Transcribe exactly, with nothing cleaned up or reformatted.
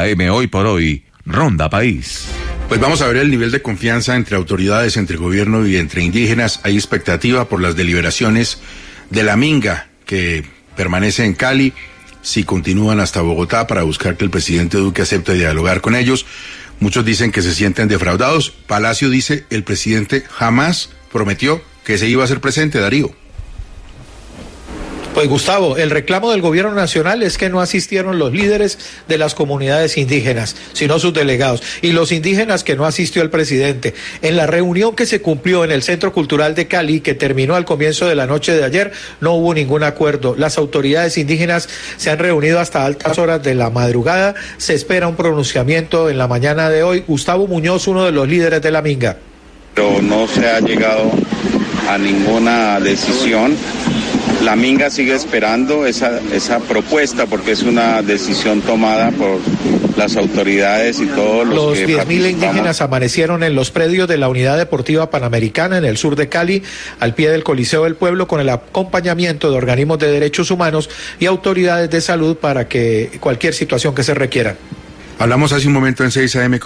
A M Hoy por Hoy, Ronda País. Pues vamos a ver el nivel de confianza entre autoridades, entre gobierno y entre indígenas. Hay expectativa por las deliberaciones de la Minga, que permanece en Cali, si continúan hasta Bogotá para buscar que el presidente Duque acepte dialogar con ellos. Muchos dicen que se sienten defraudados. Palacio dice el presidente jamás prometió que se iba a hacer presente, Darío. Pues Gustavo, el reclamo del gobierno nacional es que no asistieron los líderes de las comunidades indígenas, sino sus delegados, y los indígenas que no asistió el presidente. En la reunión que se cumplió en el Centro Cultural de Cali, que terminó al comienzo de la noche de ayer, no hubo ningún acuerdo. Las autoridades indígenas se han reunido hasta altas horas de la madrugada. Se espera un pronunciamiento en la mañana de hoy. Gustavo Muñoz, uno de los líderes de la Minga. Pero no se ha llegado a ninguna decisión. La Minga sigue esperando esa, esa propuesta porque es una decisión tomada por las autoridades y todos los, los que diez mil indígenas amanecieron en los predios de la Unidad Deportiva Panamericana en el sur de Cali, al pie del Coliseo del Pueblo, con el acompañamiento de organismos de derechos humanos y autoridades de salud para que cualquier situación que se requiera. Hablamos hace un momento en seis A M